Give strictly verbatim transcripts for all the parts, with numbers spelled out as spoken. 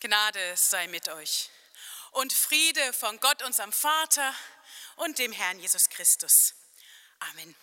Gnade sei mit euch und Friede von Gott, unserem Vater und dem Herrn Jesus Christus. Amen.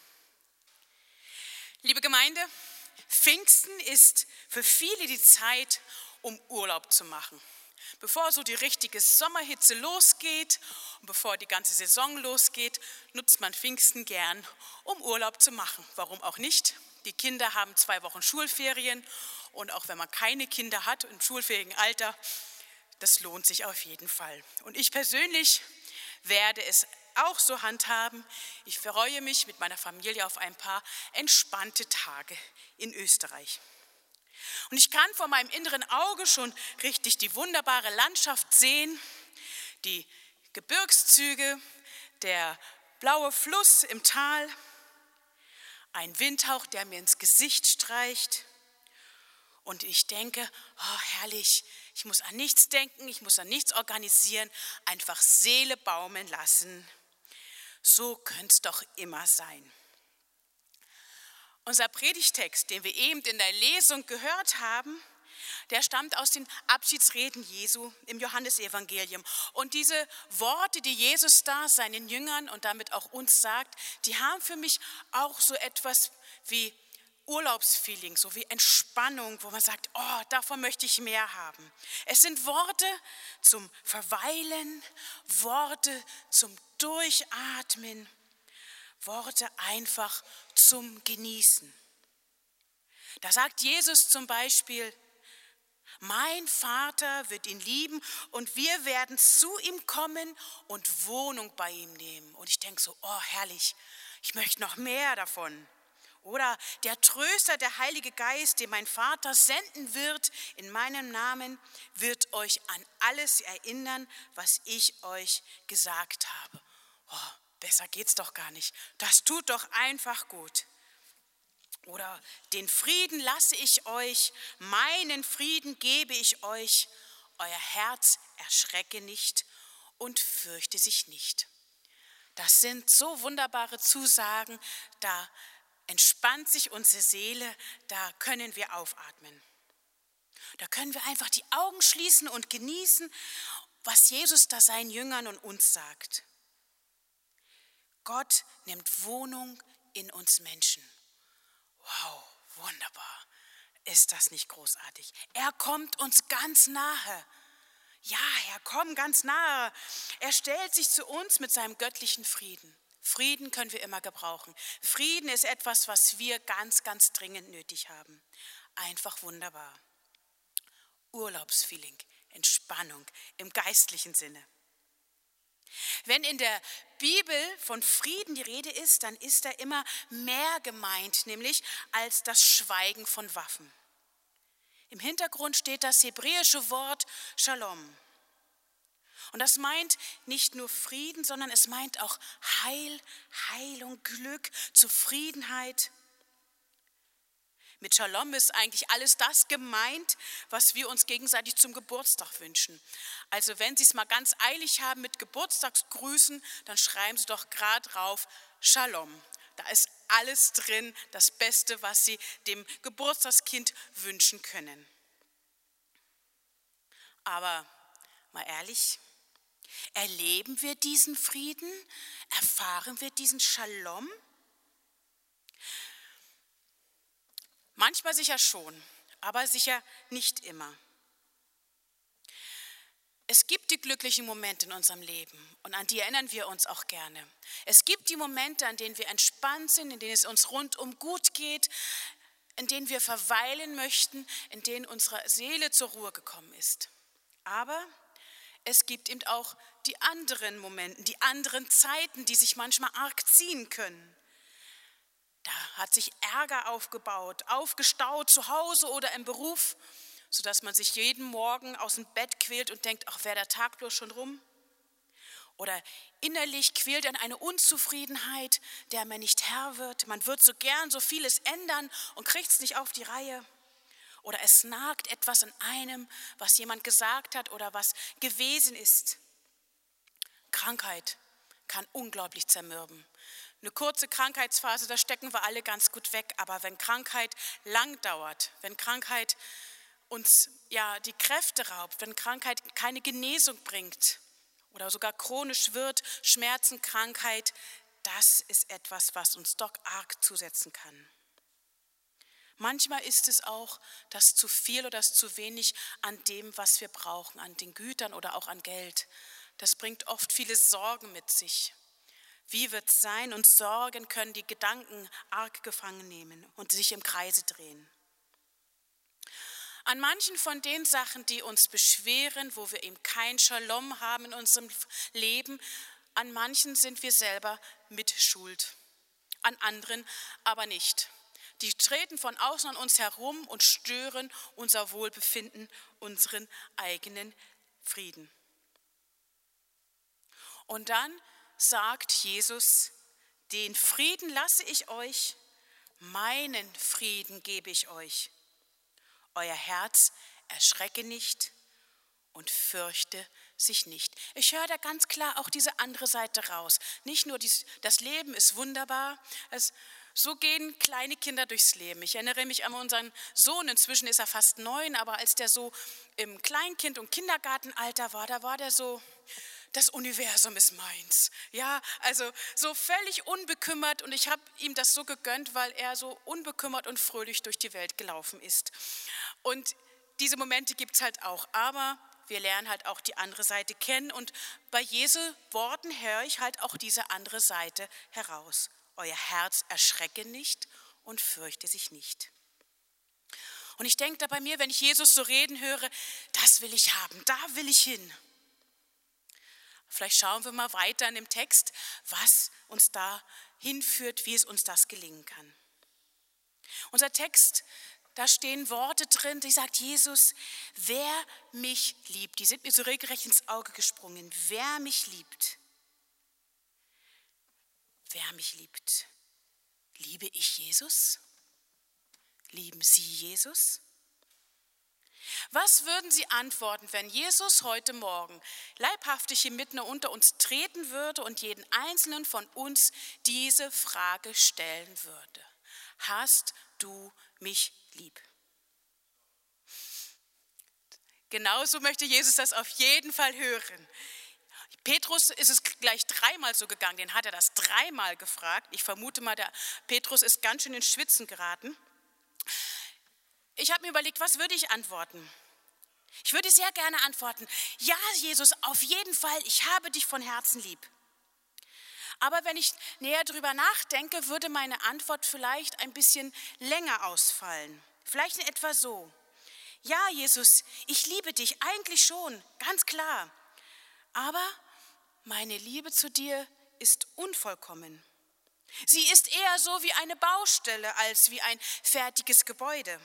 Liebe Gemeinde, Pfingsten ist für viele die Zeit, um Urlaub zu machen. Bevor so die richtige Sommerhitze losgeht und bevor die ganze Saison losgeht, nutzt man Pfingsten gern, um Urlaub zu machen. Warum auch nicht? Die Kinder haben zwei Wochen Schulferien und auch wenn man keine Kinder hat im schulfähigen Alter, das lohnt sich auf jeden Fall. Und ich persönlich werde es auch so handhaben. Ich freue mich mit meiner Familie auf ein paar entspannte Tage in Österreich. Und ich kann vor meinem inneren Auge schon richtig die wunderbare Landschaft sehen, die Gebirgszüge, der blaue Fluss im Tal, ein Windhauch, der mir ins Gesicht streicht. Und ich denke, oh herrlich, ich muss an nichts denken, ich muss an nichts organisieren, einfach Seele baumeln lassen. So könnte es doch immer sein. Unser Predigtext, den wir eben in der Lesung gehört haben, der stammt aus den Abschiedsreden Jesu im Johannesevangelium. Und diese Worte, die Jesus da seinen Jüngern und damit auch uns sagt, die haben für mich auch so etwas wie Urlaubsfeeling, so wie Entspannung, wo man sagt, oh, davon möchte ich mehr haben. Es sind Worte zum Verweilen, Worte zum Durchatmen, Worte einfach zum Genießen. Da sagt Jesus zum Beispiel, mein Vater wird ihn lieben und wir werden zu ihm kommen und Wohnung bei ihm nehmen. Und ich denke so, oh herrlich, ich möchte noch mehr davon. Oder der Tröster, der Heilige Geist, den mein Vater senden wird in meinem Namen, wird euch an alles erinnern, was ich euch gesagt habe. Oh, besser geht's doch gar nicht. Das tut doch einfach gut. Oder den Frieden lasse ich euch, meinen Frieden gebe ich euch. Euer Herz erschrecke nicht und fürchte sich nicht. Das sind so wunderbare Zusagen, da entspannt sich unsere Seele, da können wir aufatmen. Da können wir einfach die Augen schließen und genießen, was Jesus da seinen Jüngern und uns sagt. Gott nimmt Wohnung in uns Menschen. Wow, wunderbar. Ist das nicht großartig? Er kommt uns ganz nahe. Ja, Herr, komm ganz nahe. Er stellt sich zu uns mit seinem göttlichen Frieden. Frieden können wir immer gebrauchen. Frieden ist etwas, was wir ganz, ganz dringend nötig haben. Einfach wunderbar. Urlaubsfeeling, Entspannung im geistlichen Sinne. Wenn in der Bibel von Frieden die Rede ist, dann ist da immer mehr gemeint, nämlich als das Schweigen von Waffen. Im Hintergrund steht das hebräische Wort Shalom. Und das meint nicht nur Frieden, sondern es meint auch Heil, Heilung, Glück, Zufriedenheit. Mit Shalom ist eigentlich alles das gemeint, was wir uns gegenseitig zum Geburtstag wünschen. Also wenn Sie es mal ganz eilig haben mit Geburtstagsgrüßen, dann schreiben Sie doch gerade drauf Shalom. Da ist alles drin, das Beste, was Sie dem Geburtstagskind wünschen können. Aber mal ehrlich, erleben wir diesen Frieden? Erfahren wir diesen Shalom? Manchmal sicher schon, aber sicher nicht immer. Es gibt die glücklichen Momente in unserem Leben und an die erinnern wir uns auch gerne. Es gibt die Momente, an denen wir entspannt sind, in denen es uns rundum gut geht, in denen wir verweilen möchten, in denen unsere Seele zur Ruhe gekommen ist. Aber es gibt eben auch die anderen Momente, die anderen Zeiten, die sich manchmal arg ziehen können. Da hat sich Ärger aufgebaut, aufgestaut zu Hause oder im Beruf, sodass man sich jeden Morgen aus dem Bett quält und denkt, ach, wäre der Tag bloß schon rum? Oder innerlich quält dann eine Unzufriedenheit, der man nicht Herr wird. Man wird so gern so vieles ändern und kriegt es nicht auf die Reihe. Oder es nagt etwas an einem, was jemand gesagt hat oder was gewesen ist. Krankheit kann unglaublich zermürben. Eine kurze Krankheitsphase, da stecken wir alle ganz gut weg. Aber wenn Krankheit lang dauert, wenn Krankheit uns ja die Kräfte raubt, wenn Krankheit keine Genesung bringt oder sogar chronisch wird, Schmerzen, Krankheit, das ist etwas, was uns doch arg zusetzen kann. Manchmal ist es auch das zu viel oder das zu wenig an dem, was wir brauchen, an den Gütern oder auch an Geld. Das bringt oft viele Sorgen mit sich. Wie wird es sein? Und Sorgen können die Gedanken arg gefangen nehmen und sich im Kreise drehen. An manchen von den Sachen, die uns beschweren, wo wir eben kein Shalom haben in unserem Leben, an manchen sind wir selber mit Schuld, an anderen aber nicht. Die treten von außen an uns herum und stören unser Wohlbefinden, unseren eigenen Frieden. Und dann sagt Jesus, den Frieden lasse ich euch, meinen Frieden gebe ich euch. Euer Herz erschrecke nicht und fürchte sich nicht. Ich höre da ganz klar auch diese andere Seite raus. Nicht nur dies, das Leben ist wunderbar, es, so gehen kleine Kinder durchs Leben. Ich erinnere mich an unseren Sohn, inzwischen ist er fast neun, aber als der so im Kleinkind- und Kindergartenalter war, da war der so, das Universum ist meins. Ja, also so völlig unbekümmert und ich habe ihm das so gegönnt, weil er so unbekümmert und fröhlich durch die Welt gelaufen ist. Und diese Momente gibt es halt auch, aber wir lernen halt auch die andere Seite kennen und bei Jesu Worten höre ich halt auch diese andere Seite heraus. Euer Herz erschrecke nicht und fürchte sich nicht. Und ich denke da bei mir, wenn ich Jesus so reden höre, das will ich haben, da will ich hin. Vielleicht schauen wir mal weiter in dem Text, was uns da hinführt, wie es uns das gelingen kann. Unser Text, da stehen Worte drin, die sagt Jesus, wer mich liebt, die sind mir so regelrecht ins Auge gesprungen, wer mich liebt, wer mich liebt. Liebe ich Jesus? Lieben Sie Jesus? Was würden Sie antworten, wenn Jesus heute Morgen leibhaftig hier mitten unter uns treten würde und jeden einzelnen von uns diese Frage stellen würde? Hast du mich lieb? Genauso möchte Jesus das auf jeden Fall hören. Petrus ist es gleich dreimal so gegangen, den hat er das dreimal gefragt. Ich vermute mal, der Petrus ist ganz schön ins Schwitzen geraten. Ich habe mir überlegt, was würde ich antworten? Ich würde sehr gerne antworten, ja Jesus, auf jeden Fall, ich habe dich von Herzen lieb. Aber wenn ich näher drüber nachdenke, würde meine Antwort vielleicht ein bisschen länger ausfallen. Vielleicht in etwa so, ja Jesus, ich liebe dich eigentlich schon, ganz klar. Aber meine Liebe zu dir ist unvollkommen. Sie ist eher so wie eine Baustelle als wie ein fertiges Gebäude.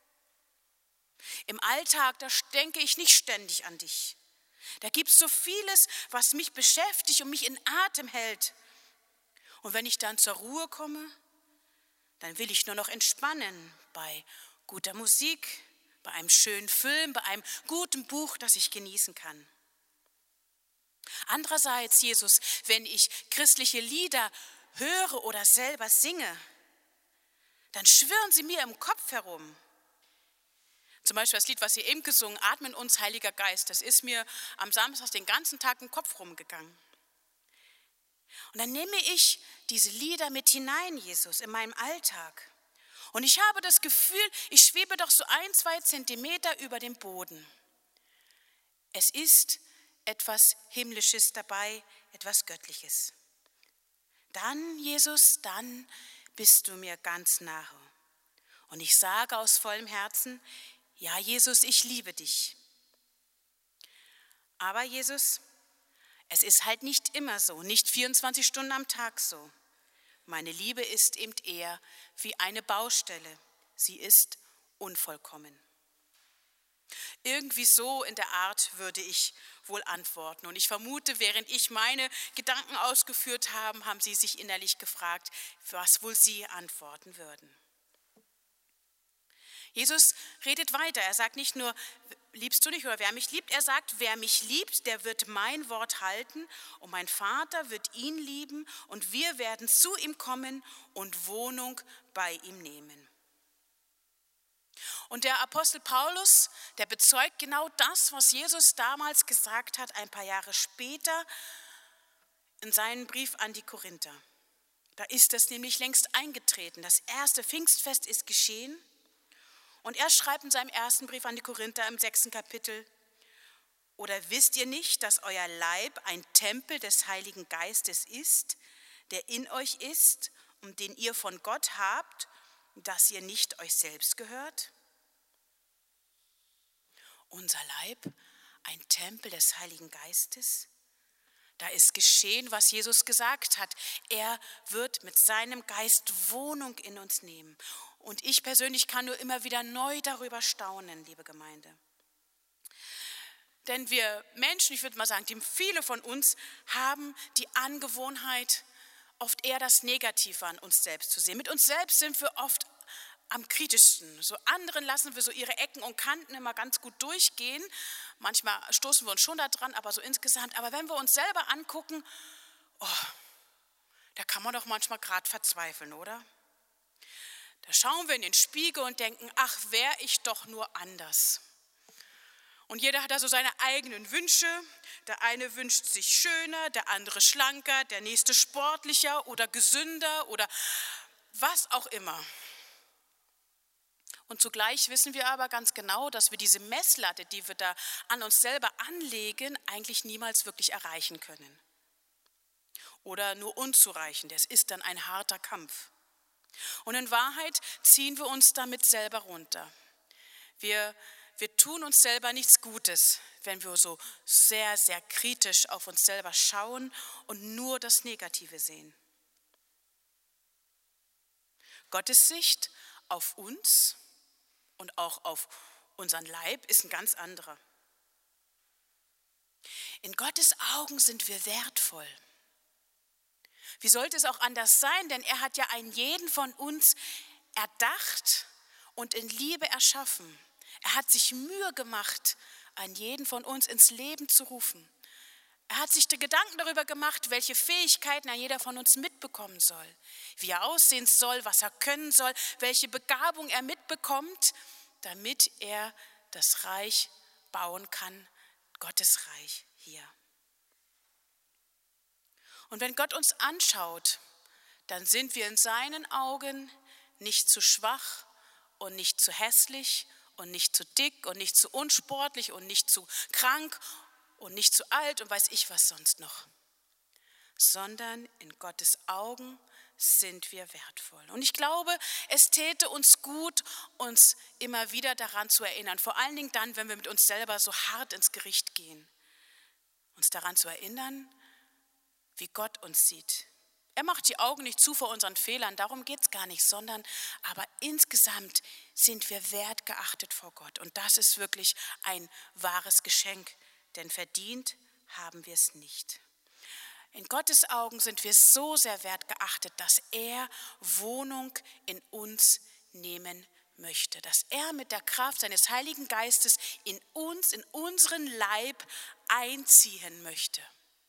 Im Alltag, da denke ich nicht ständig an dich. Da gibt es so vieles, was mich beschäftigt und mich in Atem hält. Und wenn ich dann zur Ruhe komme, dann will ich nur noch entspannen bei guter Musik, bei einem schönen Film, bei einem guten Buch, das ich genießen kann. Andererseits, Jesus, wenn ich christliche Lieder höre oder selber singe, dann schwirren sie mir im Kopf herum. Zum Beispiel das Lied, was ihr eben gesungen, Atme in uns, Heiliger Geist, das ist mir am Samstag den ganzen Tag im Kopf rumgegangen. Und dann nehme ich diese Lieder mit hinein, Jesus, in meinem Alltag. Und ich habe das Gefühl, ich schwebe doch so ein, zwei Zentimeter über dem Boden. Es ist etwas Himmlisches dabei, etwas Göttliches. Dann, Jesus, dann bist du mir ganz nahe. Und ich sage aus vollem Herzen, ja, Jesus, ich liebe dich. Aber Jesus, es ist halt nicht immer so, nicht vierundzwanzig Stunden am Tag so. Meine Liebe ist eben eher wie eine Baustelle. Sie ist unvollkommen. Irgendwie so in der Art würde ich wohl antworten. Und ich vermute, während ich meine Gedanken ausgeführt habe, haben Sie sich innerlich gefragt, was wohl Sie antworten würden. Jesus redet weiter. Er sagt nicht nur, liebst du nicht oder wer mich liebt. Er sagt, wer mich liebt, der wird mein Wort halten und mein Vater wird ihn lieben und wir werden zu ihm kommen und Wohnung bei ihm nehmen. Und der Apostel Paulus, der bezeugt genau das, was Jesus damals gesagt hat, ein paar Jahre später in seinem Brief an die Korinther. Da ist es nämlich längst eingetreten. Das erste Pfingstfest ist geschehen. Und er schreibt in seinem ersten Brief an die Korinther im sechsten Kapitel: Oder wisst ihr nicht, dass euer Leib ein Tempel des Heiligen Geistes ist, der in euch ist und den ihr von Gott habt, dass ihr nicht euch selbst gehört? Unser Leib, ein Tempel des Heiligen Geistes. Da ist geschehen, was Jesus gesagt hat. Er wird mit seinem Geist Wohnung in uns nehmen. Und ich persönlich kann nur immer wieder neu darüber staunen, liebe Gemeinde. Denn wir Menschen, ich würde mal sagen, die, viele von uns haben die Angewohnheit, oft eher das Negative an uns selbst zu sehen. Mit uns selbst sind wir oft am kritischsten. So anderen lassen wir so ihre Ecken und Kanten immer ganz gut durchgehen. Manchmal stoßen wir uns schon da dran, aber so insgesamt. Aber wenn wir uns selber angucken, oh, da kann man doch manchmal gerade verzweifeln, oder? Da schauen wir in den Spiegel und denken, ach, wäre ich doch nur anders. Und jeder hat da so seine eigenen Wünsche. Der eine wünscht sich schöner, der andere schlanker, der nächste sportlicher oder gesünder oder was auch immer. Und zugleich wissen wir aber ganz genau, dass wir diese Messlatte, die wir da an uns selber anlegen, eigentlich niemals wirklich erreichen können. Oder nur unzureichend. Es ist dann ein harter Kampf. Und in Wahrheit ziehen wir uns damit selber runter. Wir Wir tun uns selber nichts Gutes, wenn wir so sehr, sehr kritisch auf uns selber schauen und nur das Negative sehen. Gottes Sicht auf uns und auch auf unseren Leib ist ein ganz anderer. In Gottes Augen sind wir wertvoll. Wie sollte es auch anders sein, denn er hat ja einen jeden von uns erdacht und in Liebe erschaffen. Er hat sich Mühe gemacht, einen jeden von uns ins Leben zu rufen. Er hat sich die Gedanken darüber gemacht, welche Fähigkeiten ein jeder von uns mitbekommen soll, wie er aussehen soll, was er können soll, welche Begabung er mitbekommt, damit er das Reich bauen kann, Gottes Reich hier. Und wenn Gott uns anschaut, dann sind wir in seinen Augen nicht zu schwach und nicht zu hässlich und nicht zu dick und nicht zu unsportlich und nicht zu krank und nicht zu alt und weiß ich was sonst noch. Sondern in Gottes Augen sind wir wertvoll. Und ich glaube, es täte uns gut, uns immer wieder daran zu erinnern. Vor allen Dingen dann, wenn wir mit uns selber so hart ins Gericht gehen. Uns daran zu erinnern, wie Gott uns sieht. Er macht die Augen nicht zu vor unseren Fehlern, darum geht es gar nicht, sondern aber insgesamt sind wir wertgeachtet vor Gott. Und das ist wirklich ein wahres Geschenk, denn verdient haben wir es nicht. In Gottes Augen sind wir so sehr wertgeachtet, dass er Wohnung in uns nehmen möchte, dass er mit der Kraft seines Heiligen Geistes in uns, in unseren Leib einziehen möchte.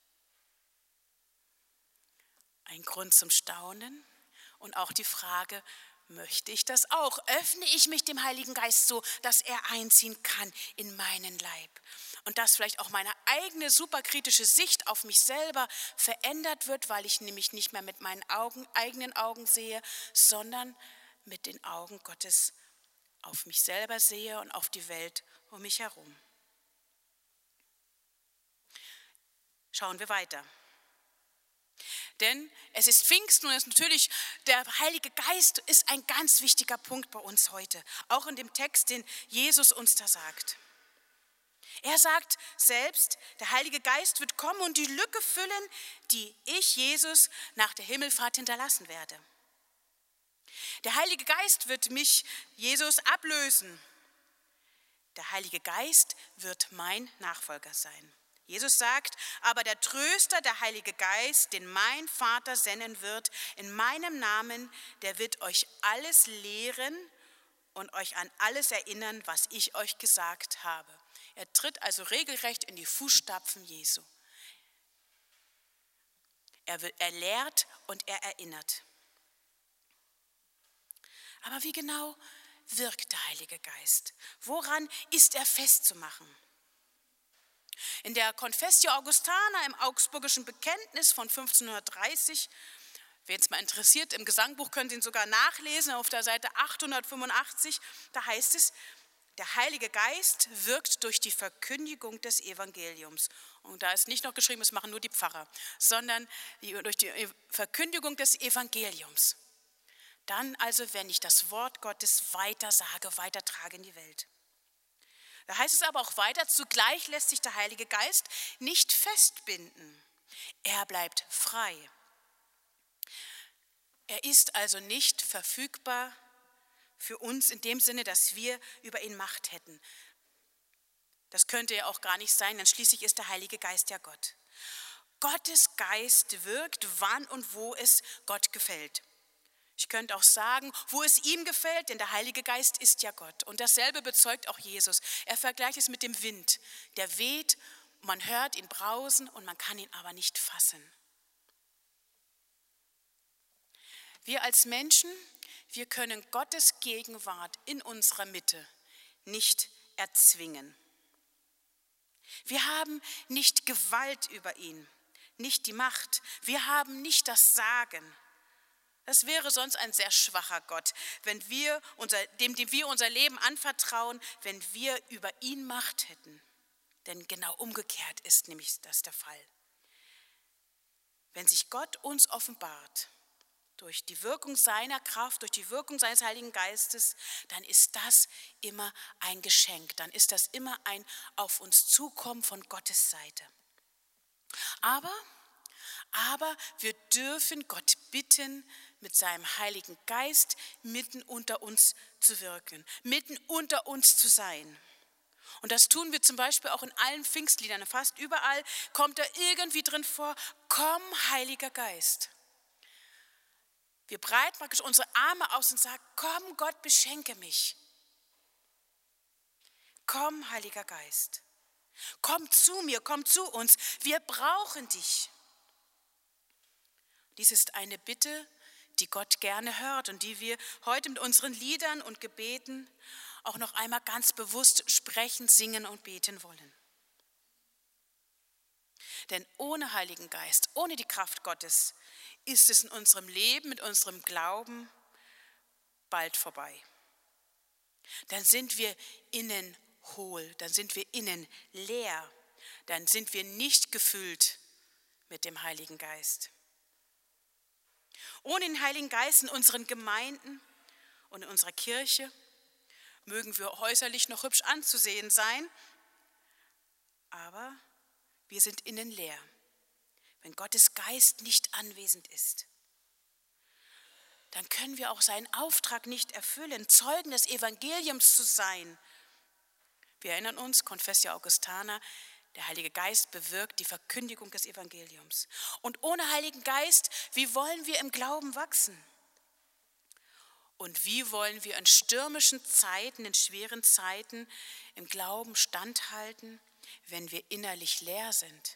Ein Grund zum Staunen und auch die Frage, möchte ich das auch? Öffne ich mich dem Heiligen Geist so, dass er einziehen kann in meinen Leib? Und dass vielleicht auch meine eigene superkritische Sicht auf mich selber verändert wird, weil ich nämlich nicht mehr mit meinen Augen, eigenen Augen sehe, sondern mit den Augen Gottes auf mich selber sehe und auf die Welt um mich herum. Schauen wir weiter. Denn es ist Pfingsten und es ist natürlich, der Heilige Geist ist ein ganz wichtiger Punkt bei uns heute. Auch in dem Text, den Jesus uns da sagt. Er sagt selbst, der Heilige Geist wird kommen und die Lücke füllen, die ich, Jesus, nach der Himmelfahrt hinterlassen werde. Der Heilige Geist wird mich, Jesus, ablösen. Der Heilige Geist wird mein Nachfolger sein. Jesus sagt, aber der Tröster, der Heilige Geist, den mein Vater senden wird, in meinem Namen, der wird euch alles lehren und euch an alles erinnern, was ich euch gesagt habe. Er tritt also regelrecht in die Fußstapfen Jesu. Er, will, er lehrt und er erinnert. Aber wie genau wirkt der Heilige Geist? Woran ist er festzumachen? In der Confessio Augustana im Augsburgischen Bekenntnis von fünfzehnhundertdreißig, wen es mal interessiert, im Gesangbuch könnt ihr ihn sogar nachlesen, auf der Seite achthundertfünfundachtzig, da heißt es, der Heilige Geist wirkt durch die Verkündigung des Evangeliums. Und da ist nicht noch geschrieben, das machen nur die Pfarrer, sondern durch die Verkündigung des Evangeliums. Dann also, wenn ich das Wort Gottes weitersage, weitertrage in die Welt. Da heißt es aber auch weiter, zugleich lässt sich der Heilige Geist nicht festbinden. Er bleibt frei. Er ist also nicht verfügbar für uns in dem Sinne, dass wir über ihn Macht hätten. Das könnte ja auch gar nicht sein, denn schließlich ist der Heilige Geist ja Gott. Gottes Geist wirkt, wann und wo es Gott gefällt. Ich könnte auch sagen, wo es ihm gefällt, denn der Heilige Geist ist ja Gott. Und dasselbe bezeugt auch Jesus. Er vergleicht es mit dem Wind. Der weht, man hört ihn brausen und man kann ihn aber nicht fassen. Wir als Menschen, wir können Gottes Gegenwart in unserer Mitte nicht erzwingen. Wir haben nicht Gewalt über ihn, nicht die Macht. Wir haben nicht das Sagen. Das wäre sonst ein sehr schwacher Gott, wenn wir unser, dem, dem wir unser Leben anvertrauen, wenn wir über ihn Macht hätten. Denn genau umgekehrt ist nämlich das der Fall. Wenn sich Gott uns offenbart, durch die Wirkung seiner Kraft, durch die Wirkung seines Heiligen Geistes, dann ist das immer ein Geschenk, dann ist das immer ein auf uns Zukommen von Gottes Seite. Aber, aber wir dürfen Gott bitten, mit seinem Heiligen Geist mitten unter uns zu wirken, mitten unter uns zu sein. Und das tun wir zum Beispiel auch in allen Pfingstliedern. Fast überall kommt da irgendwie drin vor, komm, Heiliger Geist. Wir breiten praktisch unsere Arme aus und sagen, komm Gott, beschenke mich. Komm, Heiliger Geist. Komm zu mir, komm zu uns. Wir brauchen dich. Dies ist eine Bitte, die Gott gerne hört und die wir heute mit unseren Liedern und Gebeten auch noch einmal ganz bewusst sprechen, singen und beten wollen. Denn ohne Heiligen Geist, ohne die Kraft Gottes, ist es in unserem Leben, mit unserem Glauben bald vorbei. Dann sind wir innen hohl, dann sind wir innen leer, dann sind wir nicht gefüllt mit dem Heiligen Geist. Ohne den Heiligen Geist in unseren Gemeinden und in unserer Kirche mögen wir äußerlich noch hübsch anzusehen sein, aber wir sind innen leer, wenn Gottes Geist nicht anwesend ist. Dann können wir auch seinen Auftrag nicht erfüllen, Zeugen des Evangeliums zu sein. Wir erinnern uns, Confessio Augustana, der Heilige Geist bewirkt die Verkündigung des Evangeliums. Und ohne Heiligen Geist, wie wollen wir im Glauben wachsen? Und wie wollen wir in stürmischen Zeiten, in schweren Zeiten im Glauben standhalten, wenn wir innerlich leer sind?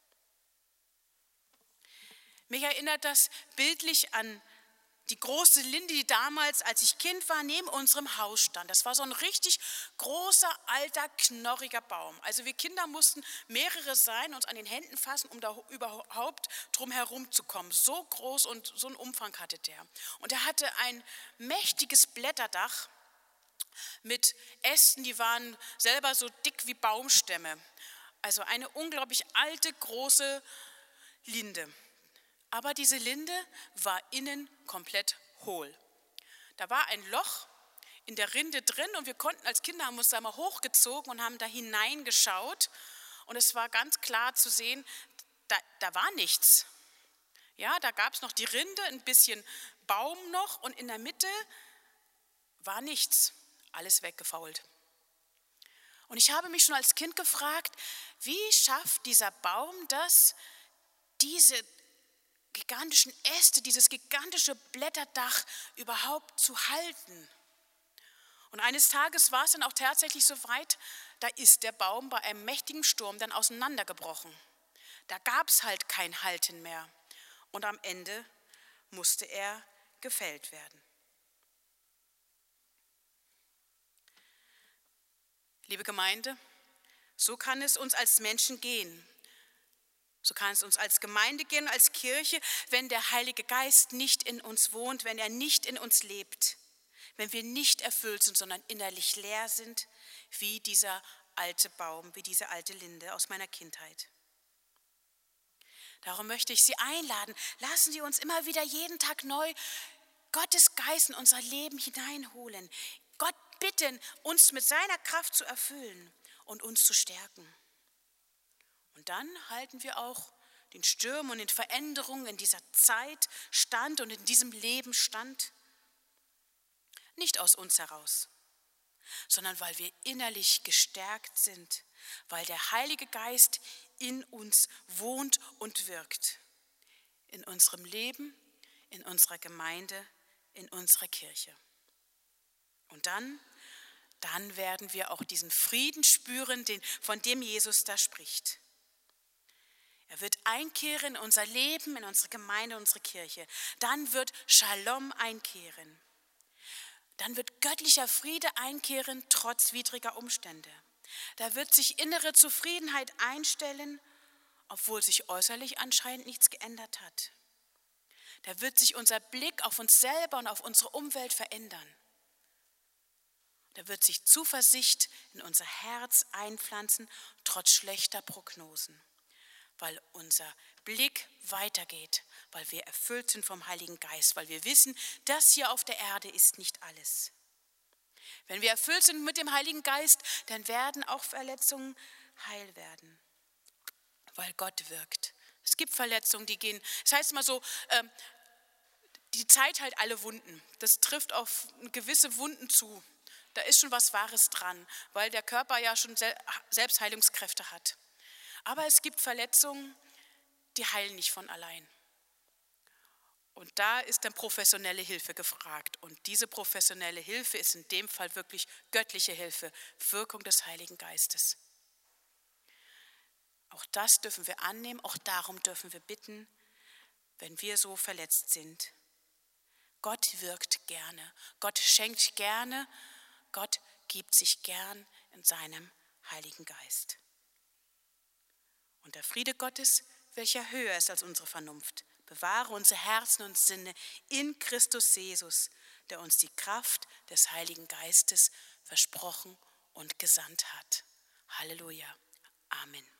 Mich erinnert das bildlich an die große Linde, die damals, als ich Kind war, neben unserem Haus stand. Das war so ein richtig großer, alter, knorriger Baum. Also wir Kinder mussten mehrere sein, uns an den Händen fassen, um da überhaupt drum herum zu kommen. So groß und so einen Umfang hatte der. Und er hatte ein mächtiges Blätterdach mit Ästen, die waren selber so dick wie Baumstämme. Also eine unglaublich alte, große Linde. Aber diese Linde war innen komplett hohl. Da war ein Loch in der Rinde drin und wir konnten als Kinder, haben uns da mal hochgezogen und haben da hineingeschaut. Und es war ganz klar zu sehen, da, da war nichts. Ja, da gab es noch die Rinde, ein bisschen Baum noch und in der Mitte war nichts. Alles weggefault. Und ich habe mich schon als Kind gefragt, wie schafft dieser Baum das, diese gigantischen Äste, dieses gigantische Blätterdach überhaupt zu halten? Und eines Tages war es dann auch tatsächlich so weit, da ist der Baum bei einem mächtigen Sturm dann auseinandergebrochen. Da gab es halt kein Halten mehr. Und am Ende musste er gefällt werden. Liebe Gemeinde, so kann es uns als Menschen gehen. So kann es uns als Gemeinde gehen, als Kirche, wenn der Heilige Geist nicht in uns wohnt, wenn er nicht in uns lebt, wenn wir nicht erfüllt sind, sondern innerlich leer sind, wie dieser alte Baum, wie diese alte Linde aus meiner Kindheit. Darum möchte ich Sie einladen, lassen Sie uns immer wieder jeden Tag neu Gottes Geist in unser Leben hineinholen. Gott bitten, uns mit seiner Kraft zu erfüllen und uns zu stärken. Und dann halten wir auch den Stürmen und den Veränderungen in dieser Zeit stand und in diesem Leben stand. Nicht aus uns heraus, sondern weil wir innerlich gestärkt sind, weil der Heilige Geist in uns wohnt und wirkt. In unserem Leben, in unserer Gemeinde, in unserer Kirche. Und dann, dann werden wir auch diesen Frieden spüren, den, von dem Jesus da spricht. Er wird einkehren in unser Leben, in unsere Gemeinde, in unsere Kirche. Dann wird Shalom einkehren. Dann wird göttlicher Friede einkehren, trotz widriger Umstände. Da wird sich innere Zufriedenheit einstellen, obwohl sich äußerlich anscheinend nichts geändert hat. Da wird sich unser Blick auf uns selber und auf unsere Umwelt verändern. Da wird sich Zuversicht in unser Herz einpflanzen, trotz schlechter Prognosen. Weil unser Blick weitergeht, weil wir erfüllt sind vom Heiligen Geist, weil wir wissen, das hier auf der Erde ist nicht alles. Wenn wir erfüllt sind mit dem Heiligen Geist, dann werden auch Verletzungen heil werden, weil Gott wirkt. Es gibt Verletzungen, die gehen, das heißt immer so, ähm, die Zeit heilt alle Wunden. Das trifft auf gewisse Wunden zu. Da ist schon was Wahres dran, weil der Körper ja schon Selbstheilungskräfte hat. Aber es gibt Verletzungen, die heilen nicht von allein. Und da ist dann professionelle Hilfe gefragt. Und diese professionelle Hilfe ist in dem Fall wirklich göttliche Hilfe, Wirkung des Heiligen Geistes. Auch das dürfen wir annehmen, auch darum dürfen wir bitten, wenn wir so verletzt sind. Gott wirkt gerne, Gott schenkt gerne, Gott gibt sich gern in seinem Heiligen Geist. Und der Friede Gottes, welcher höher ist als unsere Vernunft, bewahre unsere Herzen und Sinne in Christus Jesus, der uns die Kraft des Heiligen Geistes versprochen und gesandt hat. Halleluja. Amen.